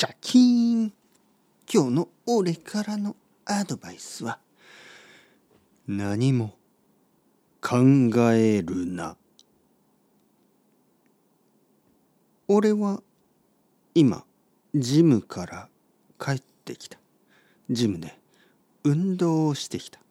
シャキーン。今日の俺からのアドバイスは、何も考えるな。俺は今ジムから帰ってきた。ジムで運動をしてきた。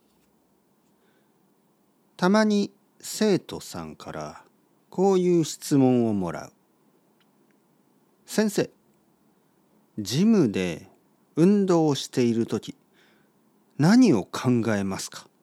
たまに生徒さんからこういう質問をもらう。先生、ジムで運動をしているとき、何を考えますか？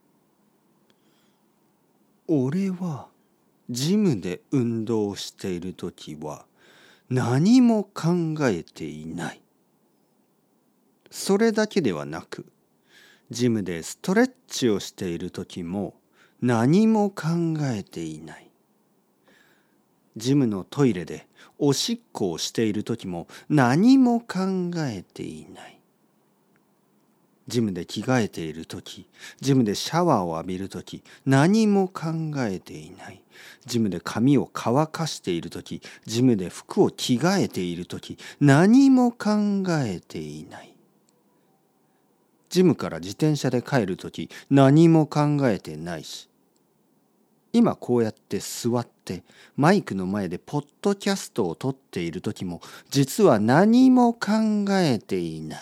俺はジムで運動をしているときは何も考えていない。それだけではなく、ジムでストレッチをしているときも何も考えていない。ジムのトイレでおしっこをしているときも何も考えていない。ジムで着替えているとき、ジムでシャワーを浴びるとき、何も考えていない。ジムで髪を乾かしているとき、ジムで服を着替えているとき、何も考えていない。ジムから自転車で帰るとき、何も考えてないし、今こうやって座ってマイクの前でポッドキャストを撮っているときも、実は何も考えていない。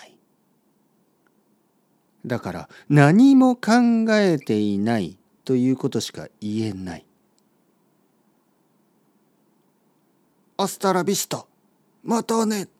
だから何も考えていないということしか言えない。アスタラビスタ、またね。